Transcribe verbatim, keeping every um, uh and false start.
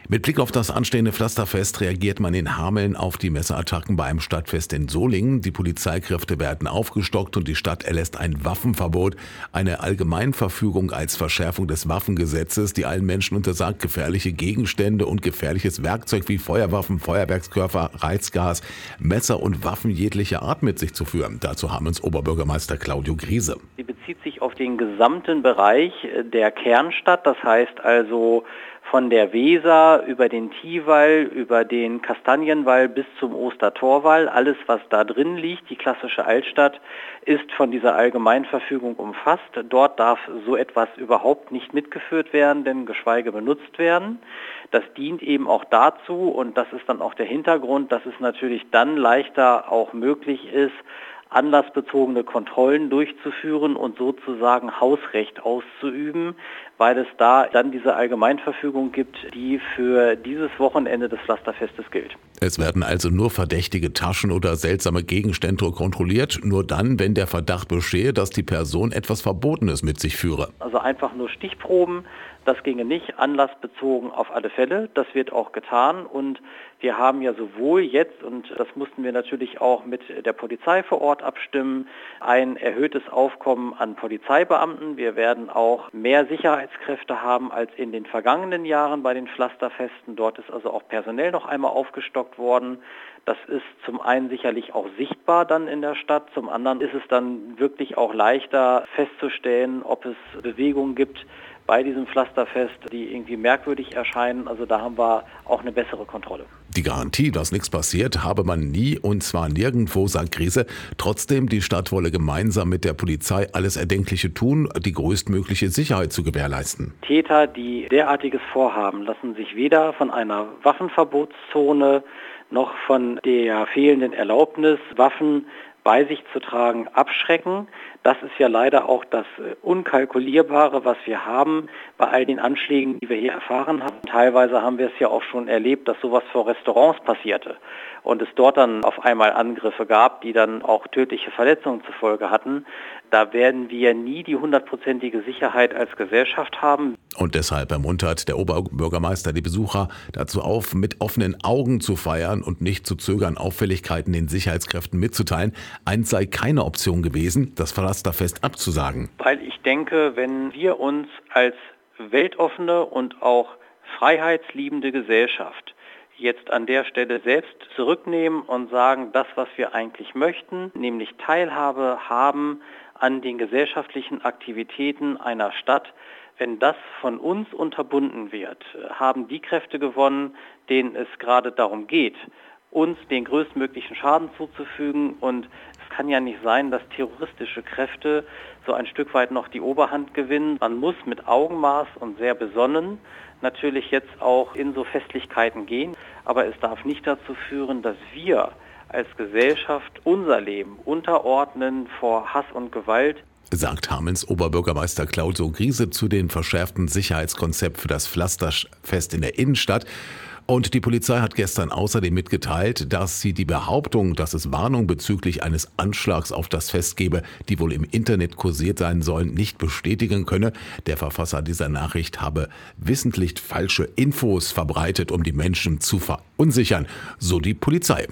Mit Blick auf das anstehende Pflasterfest reagiert man in Hameln auf die Messerattacken bei einem Stadtfest in Solingen. Die Polizeikräfte werden aufgestockt und die Stadt erlässt ein Waffenverbot, eine Allgemeinverfügung als Verschärfung des Waffengesetzes, die allen Menschen untersagt, gefährliche Gegenstände und gefährliches Werkzeug wie Feuerwaffen, Feuerwerkskörper, Reizgas, Messer und Waffen jeglicher Art mit sich zu führen. Dazu Hamelns Oberbürgermeister Claudio Griese. Sie bezieht sich auf den gesamten Bereich der Kernstadt, das heißt also von der Weser über den Tiewall, über den Kastanienwall bis zum Ostertorwall. Alles, was da drin liegt, die klassische Altstadt, ist von dieser Allgemeinverfügung umfasst. Dort darf so etwas überhaupt nicht mitgeführt werden, denn geschweige benutzt werden. Das dient eben auch dazu, und das ist dann auch der Hintergrund, dass es natürlich dann leichter auch möglich ist, anlassbezogene Kontrollen durchzuführen und sozusagen Hausrecht auszuüben, weil es da dann diese Allgemeinverfügung gibt, die für dieses Wochenende des Pflasterfestes gilt. Es werden also nur verdächtige Taschen oder seltsame Gegenstände kontrolliert, nur dann, wenn der Verdacht bestehe, dass die Person etwas Verbotenes mit sich führe. Also einfach nur Stichproben, das ginge nicht, anlassbezogen auf alle Fälle. Das wird auch getan, und wir haben ja sowohl jetzt, und das mussten wir natürlich auch mit der Polizei vor Ort abstimmen, ein erhöhtes Aufkommen an Polizeibeamten. Wir werden auch mehr Sicherheitskräfte haben als in den vergangenen Jahren bei den Pflasterfesten. Dort ist also auch personell noch einmal aufgestockt worden. Das ist zum einen sicherlich auch sichtbar dann in der Stadt, zum anderen ist es dann wirklich auch leichter festzustellen, ob es Bewegungen gibt bei diesem Pflasterfest, die irgendwie merkwürdig erscheinen. Also da haben wir auch eine bessere Kontrolle. Die Garantie, dass nichts passiert, habe man nie, und zwar nirgendwo, sagt Griese. Trotzdem, die Stadt wolle gemeinsam mit der Polizei alles Erdenkliche tun, die größtmögliche Sicherheit zu gewährleisten. Täter, die derartiges vorhaben, lassen sich weder von einer Waffenverbotszone noch von der fehlenden Erlaubnis, Waffen bei sich zu tragen, abschrecken. Das ist ja leider auch das Unkalkulierbare, was wir haben bei all den Anschlägen, die wir hier erfahren haben. Teilweise haben wir es ja auch schon erlebt, dass sowas vor Restaurants passierte und es dort dann auf einmal Angriffe gab, die dann auch tödliche Verletzungen zur Folge hatten. Da werden wir nie die hundertprozentige Sicherheit als Gesellschaft haben. Und deshalb ermuntert der Oberbürgermeister die Besucher dazu auf, mit offenen Augen zu feiern und nicht zu zögern, Auffälligkeiten den Sicherheitskräften mitzuteilen. Eins sei keine Option gewesen, das Pflasterfest abzusagen. Weil ich denke, wenn wir uns als weltoffene und auch freiheitsliebende Gesellschaft jetzt an der Stelle selbst zurücknehmen und sagen, das, was wir eigentlich möchten, nämlich Teilhabe haben an den gesellschaftlichen Aktivitäten einer Stadt, wenn das von uns unterbunden wird, haben die Kräfte gewonnen, denen es gerade darum geht, uns den größtmöglichen Schaden zuzufügen. Und es kann ja nicht sein, dass terroristische Kräfte so ein Stück weit noch die Oberhand gewinnen. Man muss mit Augenmaß und sehr besonnen natürlich jetzt auch in so Festlichkeiten gehen. Aber es darf nicht dazu führen, dass wir als Gesellschaft unser Leben unterordnen vor Hass und Gewalt, sagt Hamelns Oberbürgermeister Claudio Griese zu dem verschärften Sicherheitskonzept für das Pflasterfest in der Innenstadt. Und die Polizei hat gestern außerdem mitgeteilt, dass sie die Behauptung, dass es Warnung bezüglich eines Anschlags auf das Fest gebe, die wohl im Internet kursiert sein sollen, nicht bestätigen könne. Der Verfasser dieser Nachricht habe wissentlich falsche Infos verbreitet, um die Menschen zu verunsichern, so die Polizei.